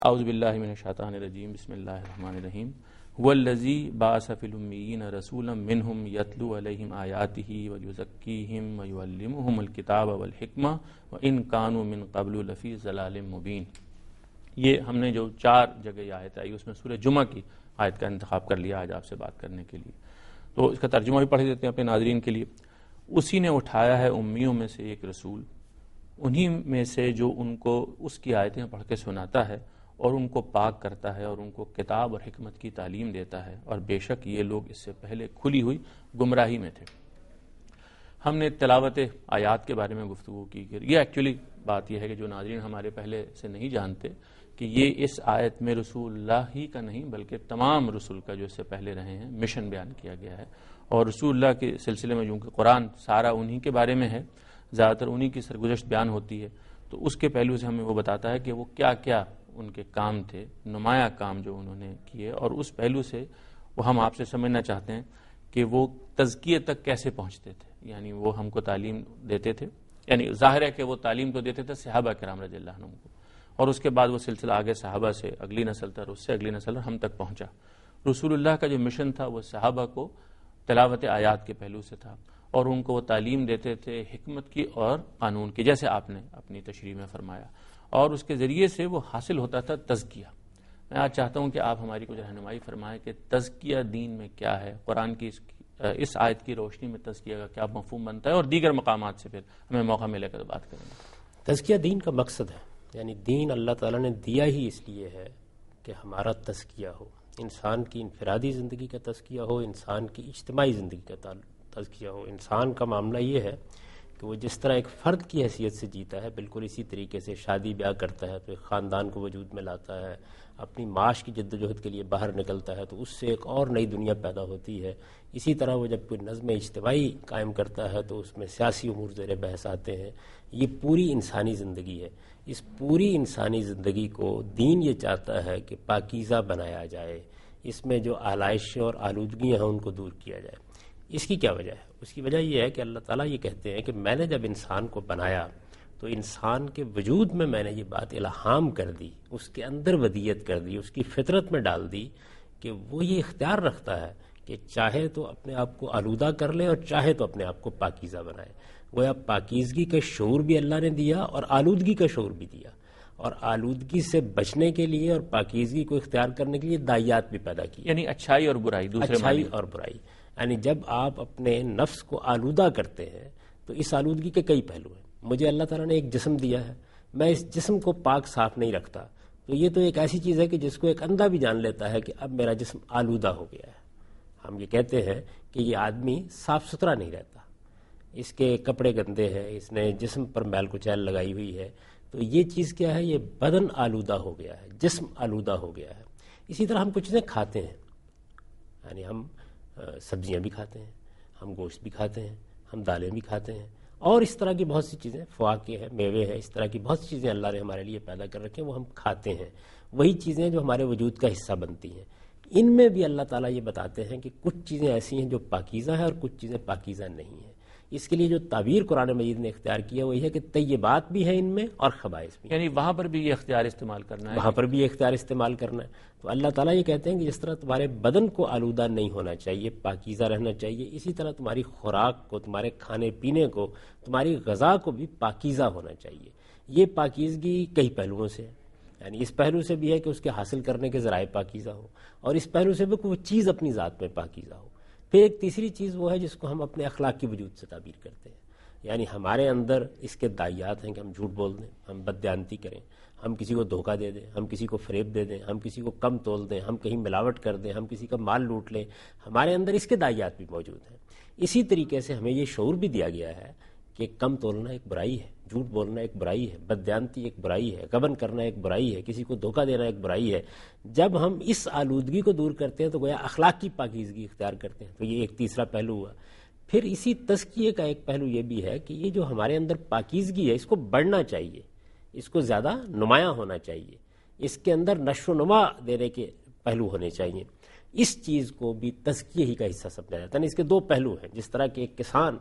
اعوذ باللہ من الشیطان الرجیم بسم اللہ الرحمن الرحیم هو الذی بعث فی الامیین رسولا منہم یتلو علیہم آیاتہ ویزکیہم ویعلمہم الکتاب والحکمہ وان کانوا من قبل لفی ضلال مبین۔ یہ ہم نے جو 4 جگہ یہ آیت آئی اس میں سورہ جمعہ کی آیت کا انتخاب کر لیا آج آپ سے بات کرنے کے لیے، تو اس کا ترجمہ بھی پڑھ دیتے ہیں اپنے ناظرین کے لیے۔ اسی نے اٹھایا ہے امیوں میں سے ایک رسول، انہی میں سے جو ان کو اس کی آیتیں پڑھ کے سناتا ہے اور ان کو پاک کرتا ہے اور ان کو کتاب اور حکمت کی تعلیم دیتا ہے، اور بے شک یہ لوگ اس سے پہلے کھلی ہوئی گمراہی میں تھے۔ ہم نے تلاوت آیات کے بارے میں گفتگو کی کہ یہ ایکچولی بات یہ ہے کہ جو ناظرین ہمارے پہلے سے نہیں جانتے کہ یہ اس آیت میں رسول اللہ ہی کا نہیں بلکہ تمام رسول کا جو اس سے پہلے رہے ہیں مشن بیان کیا گیا ہے، اور رسول اللہ کے سلسلے میں جو کہ قرآن سارا انہی کے بارے میں ہے، زیادہ تر انہی کی سرگزشت بیان ہوتی ہے، تو اس کے پہلو سے ہمیں وہ بتاتا ہے کہ وہ کیا کیا ان کے کام تھے، نمایاں کام جو انہوں نے کیے، اور اس پہلو سے وہ ہم آپ سے سمجھنا چاہتے ہیں کہ وہ تزکیے تک کیسے پہنچتے تھے، یعنی وہ ہم کو تعلیم دیتے تھے، یعنی ظاہر ہے کہ وہ تعلیم تو دیتے تھے صحابہ کرام رضی اللہ عنہم کو، اور اس کے بعد وہ سلسلہ آگے صحابہ سے اگلی نسل تک، اس سے اگلی نسل ہم تک پہنچا۔ رسول اللہ کا جو مشن تھا وہ صحابہ کو تلاوت آیات کے پہلو سے تھا، اور ان کو وہ تعلیم دیتے تھے حکمت کی اور قانون کی، جیسے آپ نے اپنی تشریح میں فرمایا، اور اس کے ذریعے سے وہ حاصل ہوتا تھا تزکیہ۔ میں آج چاہتا ہوں کہ آپ ہماری کچھ رہنمائی فرمائیں کہ تزکیہ دین میں کیا ہے، قرآن کی اس آیت کی روشنی میں تزکیہ کا کیا مفہوم بنتا ہے، اور دیگر مقامات سے پھر ہمیں موقع ملے گا تو بات کریں گے۔ تزکیہ دین کا مقصد ہے، یعنی دین اللہ تعالیٰ نے دیا ہی اس لیے ہے کہ ہمارا تزکیہ ہو، انسان کی انفرادی زندگی کا تزکیہ ہو، انسان کی اجتماعی زندگی کا تزکیہ ہو۔ انسان کا معاملہ یہ ہے کہ وہ جس طرح ایک فرد کی حیثیت سے جیتا ہے بالکل اسی طریقے سے شادی بیاہ کرتا ہے تو ایک خاندان کو وجود میں لاتا ہے، اپنی معاش کی جد و جہد کے لیے باہر نکلتا ہے تو اس سے ایک اور نئی دنیا پیدا ہوتی ہے۔ اسی طرح وہ جب کوئی نظم اجتماعی قائم کرتا ہے تو اس میں سیاسی امور زیر بحث آتے ہیں۔ یہ پوری انسانی زندگی ہے، اس پوری انسانی زندگی کو دین یہ چاہتا ہے کہ پاکیزہ بنایا جائے، اس میں جو آلائشیں اور آلودگیاں ہیں ان کو دور کیا جائے۔ اس کی کیا وجہ ہے؟ اس کی وجہ یہ ہے کہ اللہ تعالیٰ یہ کہتے ہیں کہ میں نے جب انسان کو بنایا تو انسان کے وجود میں میں نے یہ بات الہام کر دی، اس کے اندر ودیت کر دی، اس کی فطرت میں ڈال دی کہ وہ یہ اختیار رکھتا ہے کہ چاہے تو اپنے آپ کو آلودہ کر لے اور چاہے تو اپنے آپ کو پاکیزہ بنائے۔ گویا پاکیزگی کا شعور بھی اللہ نے دیا اور آلودگی کا شعور بھی دیا، اور آلودگی سے بچنے کے لیے اور پاکیزگی کو اختیار کرنے کے لیے داعیات بھی پیدا کی، یعنی اچھائی اور برائی، دوسرے اچھائی اور برائی۔ یعنی جب آپ اپنے نفس کو آلودہ کرتے ہیں تو اس آلودگی کے کئی پہلو ہیں۔ مجھے اللہ تعالیٰ نے ایک جسم دیا ہے، میں اس جسم کو پاک صاف نہیں رکھتا تو یہ تو ایک ایسی چیز ہے کہ جس کو ایک اندھا بھی جان لیتا ہے کہ اب میرا جسم آلودہ ہو گیا ہے۔ ہم یہ کہتے ہیں کہ یہ آدمی صاف ستھرا نہیں رہتا، اس کے کپڑے گندے ہیں، اس نے جسم پر میل کچیل لگائی ہوئی ہے، تو یہ چیز کیا ہے؟ یہ بدن آلودہ ہو گیا ہے، جسم آلودہ ہو گیا ہے۔ اسی طرح ہم کچھ چیزیں کھاتے ہیں، یعنی ہم سبزیاں بھی کھاتے ہیں، ہم گوشت بھی کھاتے ہیں، ہم دالیں بھی کھاتے ہیں، اور اس طرح کی بہت سی چیزیں، فواکہ ہیں، میوے ہیں، اس طرح کی بہت سی چیزیں اللہ نے ہمارے لیے پیدا کر رکھے ہیں، وہ ہم کھاتے ہیں۔ وہی چیزیں جو ہمارے وجود کا حصہ بنتی ہیں۔ ان میں بھی اللہ تعالیٰ یہ بتاتے ہیں کہ کچھ چیزیں ایسی ہیں جو پاکیزہ ہیں اور کچھ چیزیں پاکیزہ نہیں ہیں۔ اس کے لیے جو تعبیر قرآن مجید نے اختیار کیا وہ یہ ہے کہ طیبات بھی ہیں ان میں اور خبائث بھی ہیں، یعنی وہاں پر بھی یہ اختیار استعمال کرنا ہے، وہاں پر بھی یہ اختیار استعمال کرنا ہے۔ تو اللہ تعالیٰ یہ کہتے ہیں کہ جس طرح تمہارے بدن کو آلودہ نہیں ہونا چاہیے، پاکیزہ رہنا چاہیے، اسی طرح تمہاری خوراک کو، تمہارے کھانے پینے کو، تمہاری غذا کو بھی پاکیزہ ہونا چاہیے۔ یہ پاکیزگی کئی پہلوؤں سے ہے، یعنی اس پہلو سے بھی ہے کہ اس کے حاصل کرنے کے ذرائع پاکیزہ ہو، اور اس پہلو سے بھی کہ وہ چیز اپنی ذات میں پاکیزہ ہو۔ پھر ایک تیسری چیز وہ ہے جس کو ہم اپنے اخلاق کی وجود سے تعبیر کرتے ہیں، یعنی ہمارے اندر اس کے داعیات ہیں کہ ہم جھوٹ بول دیں، ہم بددیانتی کریں، ہم کسی کو دھوکہ دے دیں، ہم کسی کو فریب دے دیں، ہم کسی کو کم تول دیں، ہم کہیں ملاوٹ کر دیں، ہم کسی کا مال لوٹ لیں، ہمارے اندر اس کے داعیات بھی موجود ہیں۔ اسی طریقے سے ہمیں یہ شعور بھی دیا گیا ہے کہ کم تولنا ایک برائی ہے، جھوٹ بولنا ایک برائی ہے، بددیانتی ایک برائی ہے، غبن کرنا ایک برائی ہے، کسی کو دھوکہ دینا ایک برائی ہے۔ جب ہم اس آلودگی کو دور کرتے ہیں تو گویا اخلاق کی پاکیزگی اختیار کرتے ہیں، تو یہ ایک تیسرا پہلو ہوا۔ پھر اسی تزکیے کا ایک پہلو یہ بھی ہے کہ یہ جو ہمارے اندر پاکیزگی ہے اس کو بڑھنا چاہیے، اس کو زیادہ نمایاں ہونا چاہیے، اس کے اندر نشو و نما دینے کے پہلو ہونے چاہیے۔ اس چیز کو بھی تزکیے ہی کا حصہ سمجھا جاتا ہے۔ اس کے 2 پہلو ہیں، جس طرح کہ ایک کسان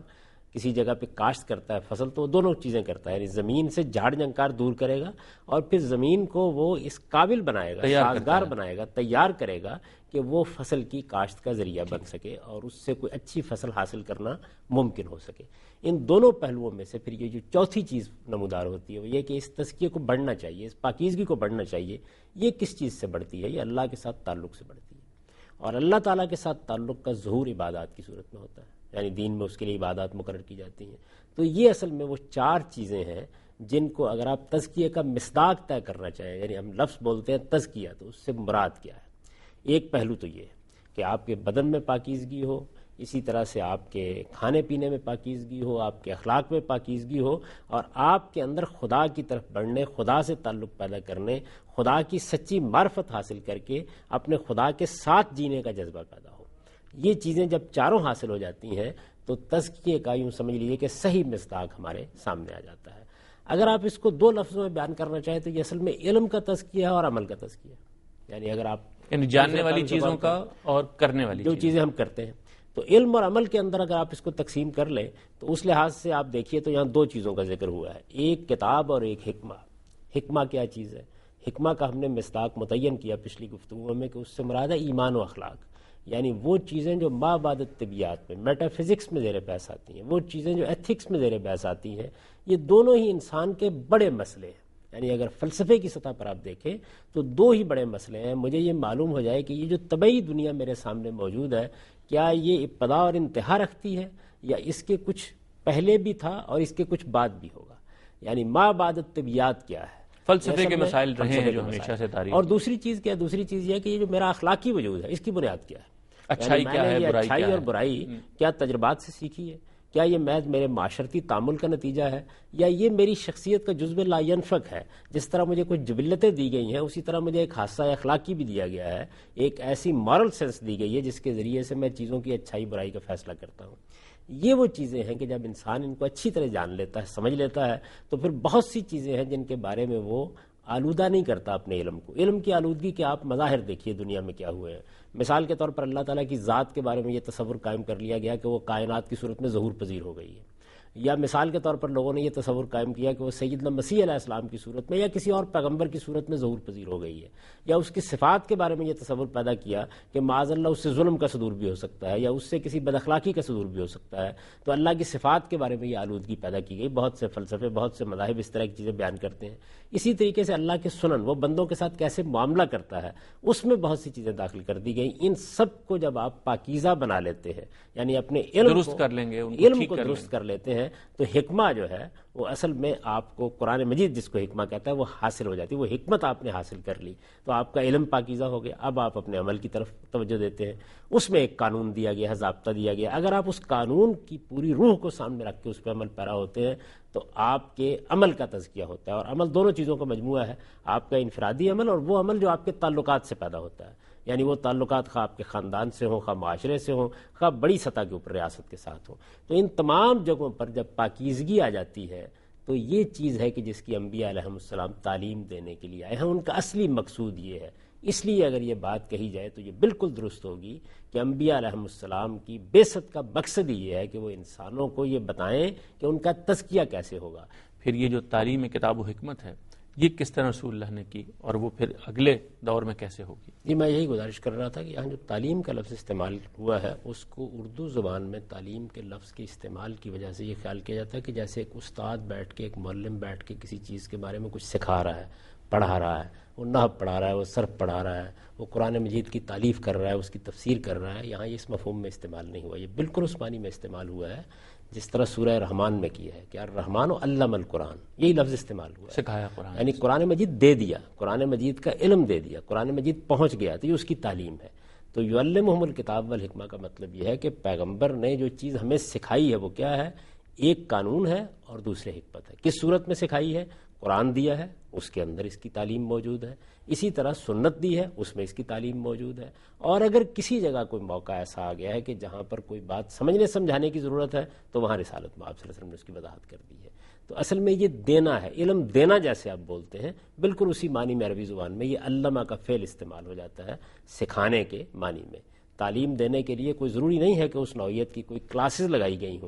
کسی جگہ پہ کاشت کرتا ہے فصل، تو وہ دونوں چیزیں کرتا ہے، یعنی زمین سے جھاڑ جھنکار دور کرے گا اور پھر زمین کو وہ اس قابل بنائے گا، سازگار بنائے گا، تیار کرے گا کہ وہ فصل کی کاشت کا ذریعہ بن سکے اور اس سے کوئی اچھی فصل حاصل کرنا ممکن ہو سکے۔ ان دونوں پہلوؤں میں سے پھر یہ جو چوتھی چیز نمودار ہوتی ہے وہ یہ کہ اس تزکیے کو بڑھنا چاہیے، اس پاکیزگی کو بڑھنا چاہیے۔ یہ کس چیز سے بڑھتی ہے؟ یہ اللہ کے ساتھ تعلق سے بڑھتی ہے، اور اللہ تعالیٰ کے ساتھ تعلق کا ظہور عبادات کی صورت میں ہوتا ہے، یعنی دین میں اس کے لیے عبادات مقرر کی جاتی ہیں۔ تو یہ اصل میں وہ چار چیزیں ہیں جن کو اگر آپ تزکیے کا مصداق طے کرنا چاہیں، یعنی ہم لفظ بولتے ہیں تزکیہ، تو اس سے مراد کیا ہے؟ ایک پہلو تو یہ ہے کہ آپ کے بدن میں پاکیزگی ہو، اسی طرح سے آپ کے کھانے پینے میں پاکیزگی ہو، آپ کے اخلاق میں پاکیزگی ہو، اور آپ کے اندر خدا کی طرف بڑھنے، خدا سے تعلق پیدا کرنے، خدا کی سچی معرفت حاصل کر کے اپنے خدا کے ساتھ جینے کا جذبہ پیدا ہو۔ یہ چیزیں جب چاروں حاصل ہو جاتی ہیں تو تزکیے کا یوں سمجھ لیجیے کہ صحیح مصداق ہمارے سامنے آ جاتا ہے۔ اگر آپ اس کو دو لفظوں میں بیان کرنا چاہیں تو یہ اصل میں علم کا تزکیہ ہے اور عمل کا تزکیہ ہے، یعنی اگر آپ جاننے والی چیزوں کا اور کرنے والی جو چیزیں ہم کرتے ہیں، تو علم اور عمل کے اندر اگر آپ اس کو تقسیم کر لیں تو اس لحاظ سے آپ دیکھیے تو یہاں دو چیزوں کا ذکر ہوا ہے، ایک کتاب اور ایک حکمہ۔ حکمہ کیا چیز ہے؟ حکمہ کا ہم نے مصداق متعین کیا پچھلی گفتگو میں کہ اس سے مراد ہے ایمان و اخلاق، یعنی وہ چیزیں جو ما بعد طبیعت میں، میٹا فزکس میں زیر بحث آتی ہیں، وہ چیزیں جو ایتھکس میں زیر بحث آتی ہیں، یہ دونوں ہی انسان کے بڑے مسئلے ہیں۔ یعنی اگر فلسفے کی سطح پر آپ دیکھیں تو دو ہی بڑے مسئلے ہیں۔ مجھے یہ معلوم ہو جائے کہ یہ جو طبعی دنیا میرے سامنے موجود ہے، کیا یہ ابتدا اور انتہا رکھتی ہے یا اس کے کچھ پہلے بھی تھا اور اس کے کچھ بعد بھی ہوگا؟ یعنی ما بعد طبیعت کیا ہے؟ فلسفے کے مسائل رہے ہیں جو ہمیشہ سے تاریخ۔ اور دوسری چیز کیا؟ دوسری چیز یہ ہے کہ یہ جو میرا اخلاقی وجود ہے اس کی بنیاد کیا ہے؟ اچھائی کیا ہے، برائی کیا ہے؟ اچھائی اور برائی کیا تجربات سے سیکھی ہے؟ کیا یہ محض میرے معاشرتی تعامل کا نتیجہ ہے یا یہ میری شخصیت کا جزو لا ینفک ہے؟ جس طرح مجھے کچھ جبلتیں دی گئی ہیں اسی طرح مجھے ایک حادثہ اخلاقی بھی دیا گیا ہے، ایک ایسی مورل سینس دی گئی ہے جس کے ذریعے سے میں چیزوں کی اچھائی برائی کا فیصلہ کرتا ہوں۔ یہ وہ چیزیں ہیں کہ جب انسان ان کو اچھی طرح جان لیتا ہے، سمجھ لیتا ہے، تو پھر بہت سی چیزیں ہیں جن کے بارے میں وہ آلودہ نہیں کرتا اپنے علم کو۔ علم کی آلودگی کے آپ مظاہر دیکھیے دنیا میں کیا ہوئے ہیں۔ مثال کے طور پر اللہ تعالیٰ کی ذات کے بارے میں یہ تصور قائم کر لیا گیا کہ وہ کائنات کی صورت میں ظہور پذیر ہو گئی ہے، یا مثال کے طور پر لوگوں نے یہ تصور قائم کیا کہ وہ سیدنا مسیح علیہ السلام کی صورت میں یا کسی اور پیغمبر کی صورت میں ظہور پذیر ہو گئی ہے، یا اس کی صفات کے بارے میں یہ تصور پیدا کیا کہ معاذ اللہ اس سے ظلم کا صدور بھی ہو سکتا ہے یا اس سے کسی بد اخلاقی کا صدور بھی ہو سکتا ہے۔ تو اللہ کی صفات کے بارے میں یہ آلودگی پیدا کی گئی۔ بہت سے فلسفے، بہت سے مذاہب اس طرح کی چیزیں بیان کرتے ہیں۔ اسی طریقے سے اللہ کے سنن، وہ بندوں کے ساتھ کیسے معاملہ کرتا ہے، اس میں بہت سی چیزیں داخل کر دی گئی۔ ان سب کو جب آپ پاکیزہ بنا لیتے ہیں، یعنی اپنے علم درست کر لیں گے، علم کو درست کر لیتے ہیں، تو حکمہ جو ہے وہ اصل میں آپ کو قرآن مجید جس کو حکمہ کہتا ہے وہ حاصل ہو جاتی ہے۔ وہ حکمت آپ نے حاصل کر لی تو آپ کا علم پاکیزہ ہو گیا۔ اب آپ اپنے عمل کی طرف توجہ دیتے ہیں، اس میں ایک قانون دیا گیا ہے، ضابطہ دیا گیا۔ اگر آپ اس قانون کی پوری روح کو سامنے رکھ کے اس پہ عمل پیرا ہوتے ہیں تو آپ کے عمل کا تزکیہ ہوتا ہے، اور عمل دونوں چیزوں کا مجموعہ ہے، آپ کا انفرادی عمل اور وہ عمل جو آپ کے تعلقات سے پیدا ہوتا ہے، یعنی وہ تعلقات خواہ آپ کے خاندان سے ہوں، خواہ معاشرے سے ہوں، خواہ بڑی سطح کے اوپر ریاست کے ساتھ ہوں۔ تو ان تمام جگہوں پر جب پاکیزگی آ جاتی ہے تو یہ چیز ہے کہ جس کی انبیاء علیہم السلام تعلیم دینے کے لیے آئے ہیں، ان کا اصلی مقصود یہ ہے۔ اس لیے اگر یہ بات کہی جائے تو یہ بالکل درست ہوگی کہ انبیاء علیہم السلام کی بعثت کا مقصد یہ ہے کہ وہ انسانوں کو یہ بتائیں کہ ان کا تزکیہ کیسے ہوگا۔ پھر یہ جو تعلیم کتاب و حکمت ہے یہ کس طرح رسول اللہ نے کی اور وہ پھر اگلے دور میں کیسے ہوگی؟ جی میں یہی گزارش کر رہا تھا کہ یہاں جو تعلیم کا لفظ استعمال ہوا ہے اس کو اردو زبان میں تعلیم کے لفظ کے استعمال کی وجہ سے یہ خیال کیا جاتا ہے کہ جیسے ایک استاد بیٹھ کے، ایک معلم بیٹھ کے کسی چیز کے بارے میں کچھ سکھا رہا ہے، پڑھا رہا ہے، وہ نحو پڑھا رہا ہے، وہ صرف پڑھا رہا ہے، وہ قرآن مجید کی تعلیف کر رہا ہے، اس کی تفسیر کر رہا ہے۔ یہاں یہ اس مفہوم میں استعمال نہیں ہوا، یہ بالکل اس معنی میں استعمال ہوا ہے جس طرح سورہ رحمان میں کیا ہے کہ الرحمن علم القرآن، یہی لفظ استعمال ہوا ہے، سکھایا قرآن، یعنی قرآن مجید دے دیا، قرآن مجید کا علم دے دیا، قرآن مجید پہنچ گیا، تو یہ اس کی تعلیم ہے۔ تو یعلمہم الکتاب والحکمہ کا مطلب یہ ہے کہ پیغمبر نے جو چیز ہمیں سکھائی ہے وہ کیا ہے؟ ایک قانون ہے اور دوسرے حکمت ہے۔ کس صورت میں سکھائی ہے؟ قرآن دیا ہے، اس کے اندر اس کی تعلیم موجود ہے، اسی طرح سنت دی ہے، اس میں اس کی تعلیم موجود ہے، اور اگر کسی جگہ کوئی موقع ایسا آ گیا ہے کہ جہاں پر کوئی بات سمجھنے سمجھانے کی ضرورت ہے تو وہاں رسالت میں آپ صلی اللہ علیہ وسلم نے اس کی وضاحت کر دی ہے۔ تو اصل میں یہ دینا ہے، علم دینا جیسے آپ بولتے ہیں بالکل اسی معنی میں عربی زبان میں یہ علمہ کا فعل استعمال ہو جاتا ہے سکھانے کے معنی میں۔ تعلیم دینے کے لیے کوئی ضروری نہیں ہے کہ اس نوعیت کی کوئی کلاسز لگائی گئی ہوں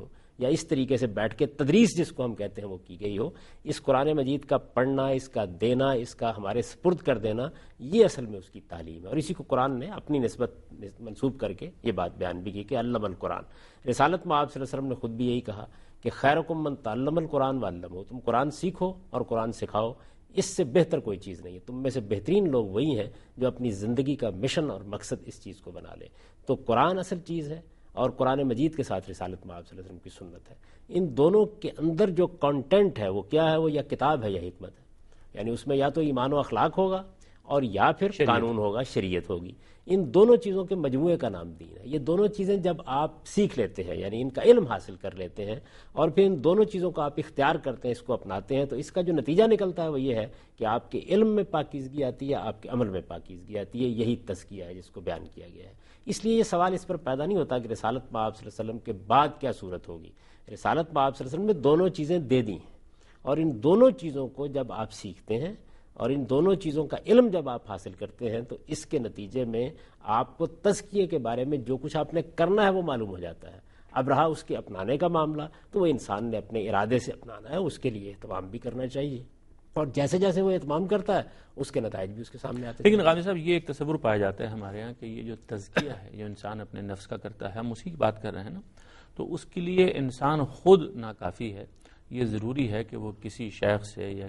یا اس طریقے سے بیٹھ کے تدریس جس کو ہم کہتے ہیں وہ کی گئی ہو. اس قرآن مجید کا پڑھنا، اس کا دینا، اس کا ہمارے سپرد کر دینا، یہ اصل میں اس کی تعلیم ہے. اور اسی کو قرآن نے اپنی نسبت منسوب کر کے یہ بات بیان بھی کی کہ علم القرآن. رسالت میں آپ صلی اللہ علیہ وسلم نے خود بھی یہی کہا کہ خیرکم من تعلم القرآن وعلمہ، تم قرآن سیکھو اور قرآن سکھاؤ، اس سے بہتر کوئی چیز نہیں ہے. تم میں سے بہترین لوگ وہی ہیں جو اپنی زندگی کا مشن اور مقصد اس چیز کو بنا لے. تو قرآن اصل چیز ہے اور قرآن مجید کے ساتھ رسالت میں آپ صلی اللہ علیہ وسلم کی سنت ہے. ان دونوں کے اندر جو کانٹینٹ ہے وہ کیا ہے؟ وہ یا کتاب ہے یا حکمت ہے. یعنی اس میں یا تو ایمان و اخلاق ہوگا اور یا پھر قانون ہوگا، شریعت ہوگی. ان دونوں چیزوں کے مجموعے کا نام دین ہے. یہ دونوں چیزیں جب آپ سیکھ لیتے ہیں، یعنی ان کا علم حاصل کر لیتے ہیں اور پھر ان دونوں چیزوں کو آپ اختیار کرتے ہیں، اس کو اپناتے ہیں، تو اس کا جو نتیجہ نکلتا ہے وہ یہ ہے کہ آپ کے علم میں پاکیزگی آتی ہے، آپ کے عمل میں پاکیزگی آتی ہے. یہی تزکیہ ہے جس کو بیان کیا گیا ہے. اس لیے یہ سوال اس پر پیدا نہیں ہوتا کہ رسالت میں آپ صلی اللہ علیہ وسلم کے بعد کیا صورت ہوگی. رسالت میں آپ صلی اللہ علیہ وسلم نے دونوں چیزیں دے دی ہیں، اور ان دونوں چیزوں کو جب آپ سیکھتے ہیں اور ان دونوں چیزوں کا علم جب آپ حاصل کرتے ہیں تو اس کے نتیجے میں آپ کو تزکیے کے بارے میں جو کچھ آپ نے کرنا ہے وہ معلوم ہو جاتا ہے. اب رہا اس کے اپنانے کا معاملہ، تو وہ انسان نے اپنے ارادے سے اپنانا ہے، اس کے لیے اہتمام بھی کرنا چاہیے، اور جیسے جیسے وہ اہتمام کرتا ہے اس کے نتائج بھی اس کے سامنے آتے ہیں. لیکن غازی صاحب یہ ایک تصور پایا جاتا ہے ہمارے یہاں کہ یہ جو تزکیہ ہے جو انسان اپنے نفس کا کرتا ہے، ہم اسی کی بات کر رہے ہیں نا، تو اس کے لیے انسان خود ناکافی ہے. یہ ضروری ہے کہ وہ کسی شیخ سے یا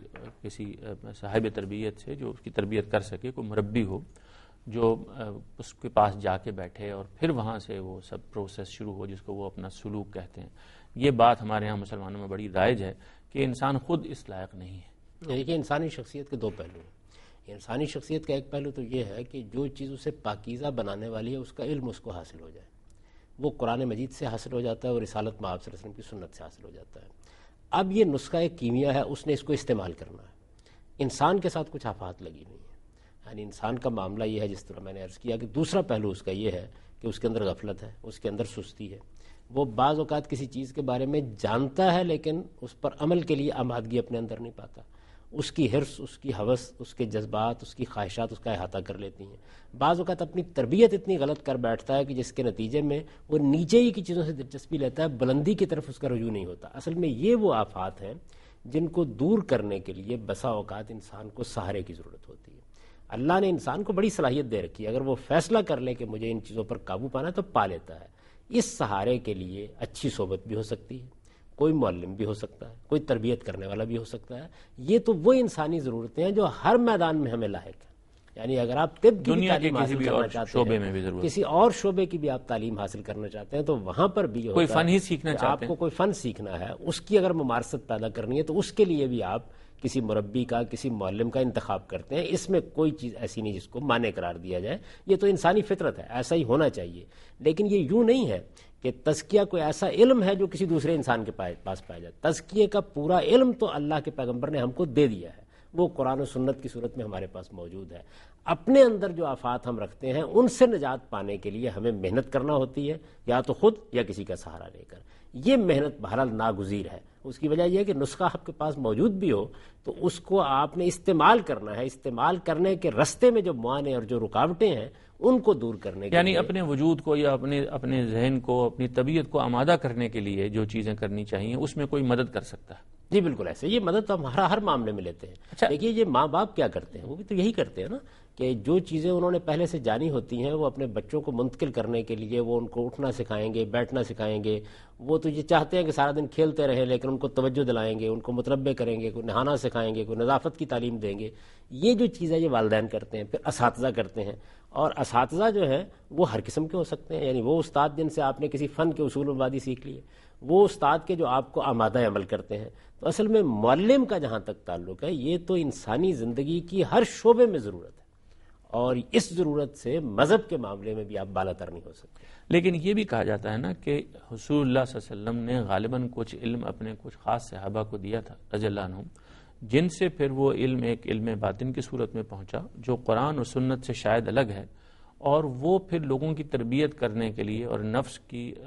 کسی صاحب تربیت سے جو اس کی تربیت کر سکے، کوئی مربی ہو جو اس کے پاس جا کے بیٹھے اور پھر وہاں سے وہ سب پروسیس شروع ہو جس کو وہ اپنا سلوک کہتے ہیں. یہ بات ہمارے یہاں مسلمانوں میں بڑی رائج ہے کہ انسان خود اس لائق نہیں ہے. دیکھیے، انسانی شخصیت کے دو پہلو ہیں. انسانی شخصیت کا ایک پہلو تو یہ ہے کہ جو چیز اسے پاکیزہ بنانے والی ہے اس کا علم اس کو حاصل ہو جائے. وہ قرآن مجید سے حاصل ہو جاتا ہے اور رسالت میں آپ صلی اللہ علیہ وسلم کی سنت سے حاصل ہو جاتا ہے. اب یہ نسخہ ایک کیمیا ہے، اس نے اس کو استعمال کرنا ہے. انسان کے ساتھ کچھ آفات لگی ہوئی ہیں. یعنی انسان کا معاملہ یہ ہے، جس طرح میں نے عرض کیا کہ دوسرا پہلو اس کا یہ ہے کہ اس کے اندر غفلت ہے، اس کے اندر سستی ہے. وہ بعض اوقات کسی چیز کے بارے میں جانتا ہے لیکن اس پر عمل کے لیے آمادگی اپنے اندر نہیں پاتا. اس کی حرص، اس کی ہوس، اس کے جذبات، اس کی خواہشات اس کا احاطہ کر لیتی ہیں. بعض اوقات اپنی تربیت اتنی غلط کر بیٹھتا ہے کہ جس کے نتیجے میں وہ نیچے ہی کی چیزوں سے دلچسپی لیتا ہے، بلندی کی طرف اس کا رجوع نہیں ہوتا. اصل میں یہ وہ آفات ہیں جن کو دور کرنے کے لیے بسا اوقات انسان کو سہارے کی ضرورت ہوتی ہے. اللہ نے انسان کو بڑی صلاحیت دے رکھی ہے، اگر وہ فیصلہ کر لے کہ مجھے ان چیزوں پر قابو پانا ہے تو پا لیتا ہے. اس سہارے کے لیے اچھی صحبت بھی ہو سکتی ہے، کوئی معلم بھی ہو سکتا ہے، کوئی تربیت کرنے والا بھی ہو سکتا ہے. یہ تو وہ انسانی ضرورتیں ہیں جو ہر میدان میں ہمیں لاحق ہیں. یعنی اگر آپ طب کی دنیا کے تعلیم کسی حاصل بھی کرنا اور چاہتے شعبے ہیں، میں بھی ضرورت، کسی اور شعبے کی بھی آپ تعلیم حاصل کرنا چاہتے ہیں تو وہاں پر بھی کوئی فن ہی سیکھنا کہ چاہتے آپ ہیں، کو کوئی فن سیکھنا ہے، اس کی اگر ممارست پیدا کرنی ہے تو اس کے لیے بھی آپ کسی مربی کا، کسی معلم کا انتخاب کرتے ہیں. اس میں کوئی چیز ایسی نہیں جس کو مانع قرار دیا جائے. یہ تو انسانی فطرت ہے، ایسا ہی ہونا چاہیے. لیکن یہ یوں نہیں ہے کہ تزکیہ کوئی ایسا علم ہے جو کسی دوسرے انسان کے پاس پایا جائے. تزکیے کا پورا علم تو اللہ کے پیغمبر نے ہم کو دے دیا ہے، وہ قرآن و سنت کی صورت میں ہمارے پاس موجود ہے. اپنے اندر جو آفات ہم رکھتے ہیں ان سے نجات پانے کے لیے ہمیں محنت کرنا ہوتی ہے، یا تو خود یا کسی کا سہارا لے کر. یہ محنت بہرحال ناگزیر ہے. اس کی وجہ یہ ہے کہ نسخہ آپ کے پاس موجود بھی ہو تو اس کو آپ نے استعمال کرنا ہے. استعمال کرنے کے رستے میں جو موانع اور جو رکاوٹیں ہیں ان کو دور کرنے کے یعنی لیے اپنے وجود کو یا اپنے ذہن کو، اپنی طبیعت کو آمادہ کرنے کے لیے جو چیزیں کرنی چاہیے اس میں کوئی مدد کر سکتا ہے. جی بالکل ایسے. یہ مدد تو ہم ہر معاملے میں لیتے ہیں. اچھا، دیکھیے یہ ماں باپ کیا کرتے ہیں، وہ بھی تو یہی کرتے ہیں نا کہ جو چیزیں انہوں نے پہلے سے جانی ہوتی ہیں وہ اپنے بچوں کو منتقل کرنے کے لیے وہ ان کو اٹھنا سکھائیں گے، بیٹھنا سکھائیں گے. وہ تو یہ چاہتے ہیں کہ سارا دن کھیلتے رہیں لیکن ان کو توجہ دلائیں گے، ان کو متنبع کریں گے، کوئی نہانا سکھائیں گے، کوئی نظافت کی تعلیم دیں گے. یہ جو چیزیں یہ والدین کرتے ہیں. پھر اساتذہ کرتے ہیں، اور اساتذہ جو ہیں وہ ہر قسم کے ہو سکتے ہیں. یعنی وہ استاد جن سے آپ نے کسی فن کے اصول و مبادی سیکھ لیے، وہ استاد کے جو آپ کو آمادہ عمل کرتے ہیں. تو اصل میں معلم کا جہاں تک تعلق ہے یہ تو انسانی زندگی کی ہر شعبے میں ضرورت ہے، اور اس ضرورت سے مذہب کے معاملے میں بھی آپ بالاتر نہیں ہو سکتے. لیکن یہ بھی کہا جاتا ہے نا کہ رسول اللہ صلی اللہ علیہ وسلم نے غالباً کچھ علم اپنے کچھ خاص صحابہ کو دیا تھا رضی اللہ عنہم، جن سے پھر وہ علم ایک علم باطن کی صورت میں پہنچا جو قرآن و سنت سے شاید الگ ہے، اور وہ پھر لوگوں کی تربیت کرنے کے لیے اور نفس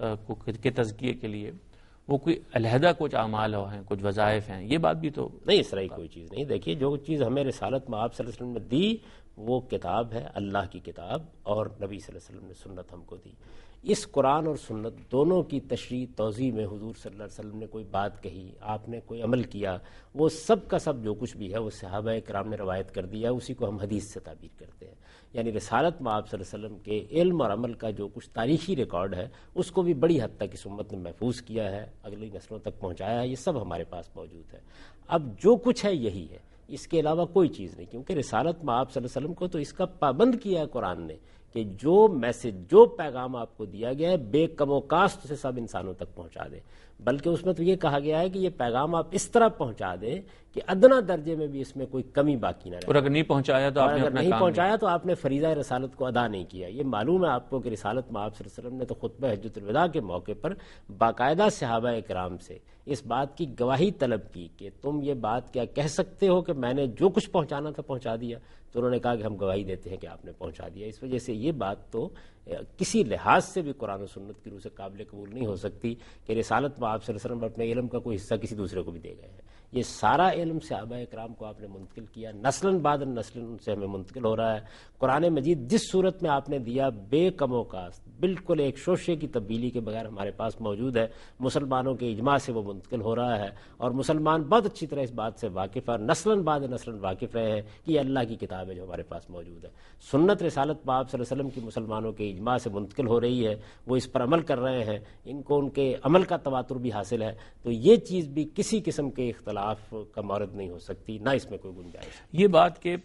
کے تزکیے کے لیے وہ کوئی علیحدہ کچھ اعمال ہیں، کچھ وظائف ہیں. یہ بات بھی تو نہیں، اس طرح کی کوئی چیز نہیں. دیکھیے جو چیز ہمیں رسالت میں آپ صلی اللہ علیہ وسلم نے دی وہ کتاب ہے اللہ کی کتاب، اور نبی صلی اللہ علیہ وسلم نے سنت ہم کو دی۔ اس قرآن اور سنت دونوں کی تشریح توضیح میں حضور صلی اللہ علیہ وسلم نے کوئی بات کہی، آپ نے کوئی عمل کیا، وہ سب کا سب جو کچھ بھی ہے وہ صحابہ کرام نے روایت کر دیا، اسی کو ہم حدیث سے تعبیر کرتے ہیں۔ یعنی رسالت میں آپ صلی اللہ علیہ وسلم کے علم اور عمل کا جو کچھ تاریخی ریکارڈ ہے اس کو بھی بڑی حد تک اس امت نے محفوظ کیا ہے، اگلی نسلوں تک پہنچایا ہے، یہ سب ہمارے پاس موجود ہے۔ اب جو کچھ ہے یہی ہے، اس کے علاوہ کوئی چیز نہیں، کیونکہ رسالت میں آپ صلی اللہ علیہ وسلم کو تو اس کا پابند کیا ہے قرآن نے کہ جو میسج، جو پیغام آپ کو دیا گیا ہے بے کم و کاست سے سب انسانوں تک پہنچا دیں، بلکہ اس میں تو یہ کہا گیا ہے کہ یہ پیغام آپ اس طرح پہنچا دیں کہ ادنا درجے میں بھی اس میں کوئی کمی باقی نہ رہے، اور اگر نہیں پہنچایا تو آپ نے اپنا نہیں کام پہنچایا تو آپ نے فریضہ رسالت کو ادا نہیں کیا۔ یہ معلوم ہے آپ کو کہ رسالت میں آپ صلی اللہ علیہ وسلم نے تو خطبہ حجۃ الوداع کے موقع پر باقاعدہ صحابہ کرام سے اس بات کی گواہی طلب کی کہ تم یہ بات کیا کہہ سکتے ہو کہ میں نے جو کچھ پہنچانا تھا پہنچا دیا؟ تو انہوں نے کہا کہ ہم گواہی دیتے ہیں کہ آپ نے پہنچا دیا۔ اس وجہ سے یہ بات تو کسی لحاظ سے بھی قرآن و سنت کی روح سے قابل قبول نہیں ہو سکتی کہ رسالت میں آپ صلی اللہ علیہ وسلم اپنے علم کا کوئی حصہ کسی دوسرے کو بھی دے گئے ہیں۔ یہ سارا علم صحابہ کرام کو آپ نے منتقل کیا، نسلاً بعد نسلاً ان سے ہمیں منتقل ہو رہا ہے۔ قرآن مجید جس صورت میں آپ نے دیا بے کم و کاست، بالکل ایک شوشے کی تبدیلی کے بغیر ہمارے پاس موجود ہے، مسلمانوں کے اجماع سے وہ منتقل ہو رہا ہے، اور مسلمان بہت اچھی طرح اس بات سے واقف ہے، نسلاً بعد نسلاً واقف رہے ہیں کہ یہ اللہ کی کتاب ہے جو ہمارے پاس موجود ہے۔ سنت رسالت پاک صلی اللہ علیہ وسلم کی مسلمانوں کے اجماع سے منتقل ہو رہی ہے، وہ اس پر عمل کر رہے ہیں، ان کو ان کے عمل کا تواتر بھی حاصل ہے، تو یہ چیز بھی کسی قسم کے اختلاف کا مورد نہیں ہو سکتی، نہ اس میں کوئی گنجائش۔ یہ بات کہ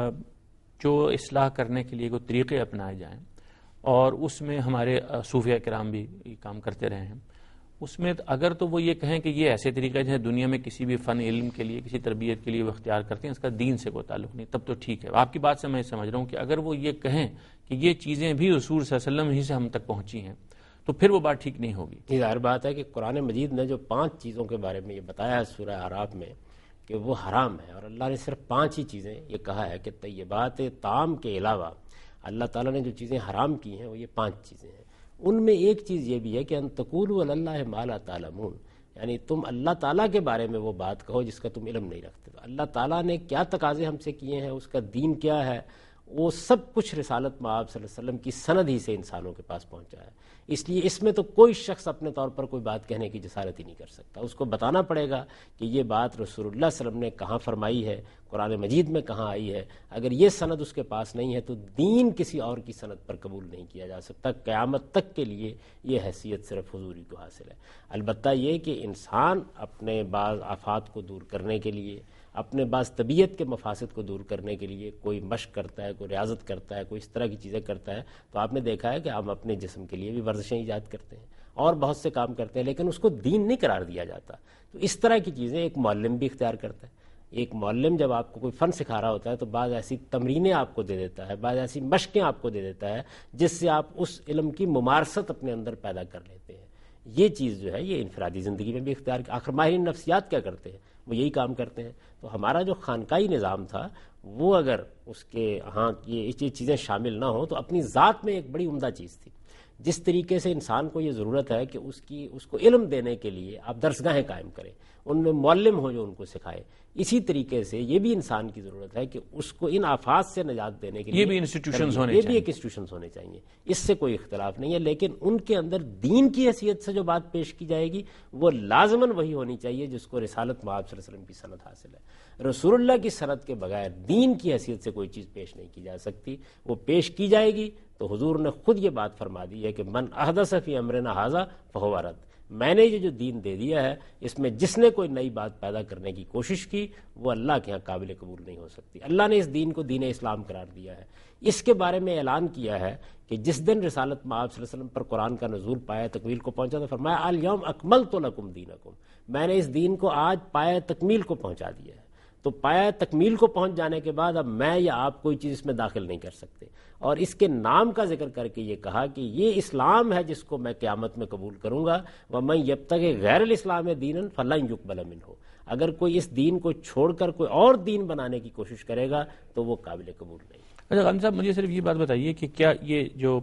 جو اصلاح کرنے کے لیے کوئی طریقے اپنائے جائیں، اور اس میں ہمارے صوفیہ کرام بھی یہ کام کرتے رہے ہیں، اس میں اگر تو وہ یہ کہیں کہ یہ ایسے طریقہ جو ہے دنیا میں کسی بھی فن علم کے لیے، کسی تربیت کے لیے وہ اختیار کرتے ہیں، اس کا دین سے کوئی تعلق نہیں، تب تو ٹھیک ہے۔ آپ کی بات سے میں سمجھ رہا ہوں کہ اگر وہ یہ کہیں کہ یہ چیزیں بھی رسول صلی اللہ علیہ وسلم ہی سے ہم تک پہنچی ہیں، تو پھر وہ بات ٹھیک نہیں ہوگی۔ یہ ظاہر بات ہے کہ قرآن مجید نے جو 5 چیزوں کے بارے میں یہ بتایا ہے سورہ اعراف میں کہ وہ حرام ہے، اور اللہ نے صرف 5 ہی چیزیں یہ کہا ہے کہ طیبات طعام کے علاوہ اللہ تعالیٰ نے جو چیزیں حرام کی ہیں وہ یہ 5 چیزیں ہیں۔ ان میں ایک چیز یہ بھی ہے کہ ان تقولوا علی اللہ ما لا تعلمون، یعنی تم اللہ تعالیٰ کے بارے میں وہ بات کہو جس کا تم علم نہیں رکھتے۔ تو اللہ تعالیٰ نے کیا تقاضے ہم سے کیے ہیں، اس کا دین کیا ہے، وہ سب کچھ رسالت میں آپ صلی اللہ علیہ وسلم کی سند ہی سے انسانوں کے پاس پہنچا ہے۔ اس لیے اس میں تو کوئی شخص اپنے طور پر کوئی بات کہنے کی جسارت ہی نہیں کر سکتا، اس کو بتانا پڑے گا کہ یہ بات رسول اللہ صلی اللہ علیہ وسلم نے کہاں فرمائی ہے، قرآن مجید میں کہاں آئی ہے۔ اگر یہ سند اس کے پاس نہیں ہے تو دین کسی اور کی سند پر قبول نہیں کیا جا سکتا، قیامت تک کے لیے یہ حیثیت صرف حضوری کو حاصل ہے۔ البتہ یہ کہ انسان اپنے بعض آفات کو دور کرنے کے لیے، اپنے بعض طبیعت کے مفاسد کو دور کرنے کے لیے کوئی مشق کرتا ہے، کوئی ریاضت کرتا ہے، کوئی اس طرح کی چیزیں کرتا ہے، تو آپ نے دیکھا ہے کہ ہم اپنے جسم کے لیے بھی ورزشیں ایجاد کرتے ہیں اور بہت سے کام کرتے ہیں، لیکن اس کو دین نہیں قرار دیا جاتا۔ تو اس طرح کی چیزیں ایک معلم بھی اختیار کرتا ہے۔ ایک معلم جب آپ کو کوئی فن سکھا رہا ہوتا ہے تو بعض ایسی تمرینیں آپ کو دے دیتا ہے، بعض ایسی مشقیں آپ کو دے دیتا ہے جس سے آپ اس علم کی ممارست اپنے اندر پیدا کر لیتے ہیں۔ یہ چیز جو ہے یہ انفرادی زندگی میں بھی اختیار، آخر ماہرین نفسیات کیا کرتے ہیں، وہ یہی کام کرتے ہیں۔ تو ہمارا جو خانقاہی نظام تھا وہ اگر اس کے ہاں یہ چیزیں شامل نہ ہوں تو اپنی ذات میں ایک بڑی عمدہ چیز تھی۔ جس طریقے سے انسان کو یہ ضرورت ہے کہ اس کو علم دینے کے لیے آپ درسگاہیں قائم کریں، ان میں معلم ہو جو ان کو سکھائے، اسی طریقے سے یہ بھی انسان کی ضرورت ہے کہ اس کو ان آفات سے نجات دینے کے لیے یہ بھی انسٹیٹیوشنز ہونے یہ چاہیے، بھی ایک انسٹیٹیوشنز ہونے چاہیے، اس سے کوئی اختلاف نہیں ہے، لیکن ان کے اندر دین کی حیثیت سے جو بات پیش کی جائے گی وہ لازماً وہی ہونی چاہیے جس کو رسالت میں آپ صلی اللہ علیہ وسلم کی سند حاصل ہے۔ رسول اللہ کی سند کے بغیر دین کی حیثیت سے کوئی چیز پیش نہیں کی جا سکتی، وہ پیش کی جائے گی تو حضور نے خود یہ بات فرما دی ہے کہ من احدث فی امرنا ھذا فہو رد، میں نے یہ جو دین دے دیا ہے اس میں جس نے کوئی نئی بات پیدا کرنے کی کوشش کی وہ اللہ کے ہاں قابل قبول نہیں ہو سکتی۔ اللہ نے اس دین کو دین اسلام قرار دیا ہے، اس کے بارے میں اعلان کیا ہے کہ جس دن رسالت میں آپ صلی اللہ علیہ وسلم پر قرآن کا نزول پایا تکمیل کو پہنچا تو فرمایا الیوم اکملت لکم دینکم، میں نے اس دین کو آج پایا تکمیل کو پہنچا دیا ہے۔ تو پایا تکمیل کو پہنچ جانے کے بعد اب میں یا آپ کوئی چیز اس میں داخل نہیں کر سکتے، اور اس کے نام کا ذکر کر کے یہ کہا کہ یہ اسلام ہے جس کو میں قیامت میں قبول کروں گا، وَمَن يَبْتَغِ غَيْرَ الْإِسْلَامِ دِينًا فَلَن يُقْبَلَ مِنْهُ، اگر کوئی اس دین کو چھوڑ کر کوئی اور دین بنانے کی کوشش کرے گا تو وہ قابل قبول نہیں۔ اچھا غالب صاحب، مجھے صرف یہ بات بتائیے کہ کیا یہ جو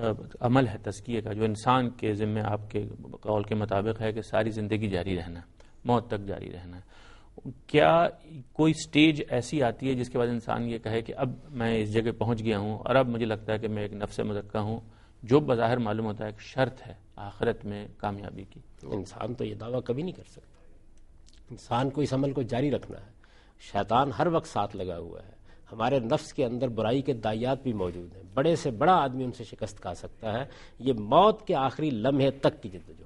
عمل ہے تزکیے کا جو انسان کے ذمہ آپ کے قول کے مطابق ہے کہ ساری زندگی جاری رہنا، موت تک جاری رہنا ہے، کیا کوئی سٹیج ایسی آتی ہے جس کے بعد انسان یہ کہے کہ اب میں اس جگہ پہنچ گیا ہوں اور اب مجھے لگتا ہے کہ میں ایک نفس مزکہ ہوں، جو بظاہر معلوم ہوتا ہے ایک شرط ہے آخرت میں کامیابی کی؟ انسان تو یہ دعویٰ کبھی نہیں کر سکتا. انسان کو اس عمل کو جاری رکھنا ہے. شیطان ہر وقت ساتھ لگا ہوا ہے. ہمارے نفس کے اندر برائی کے دائیات بھی موجود ہیں. بڑے سے بڑا آدمی ان سے شکست کھا سکتا ہے. یہ موت کے آخری لمحے تک کی جدوجہد.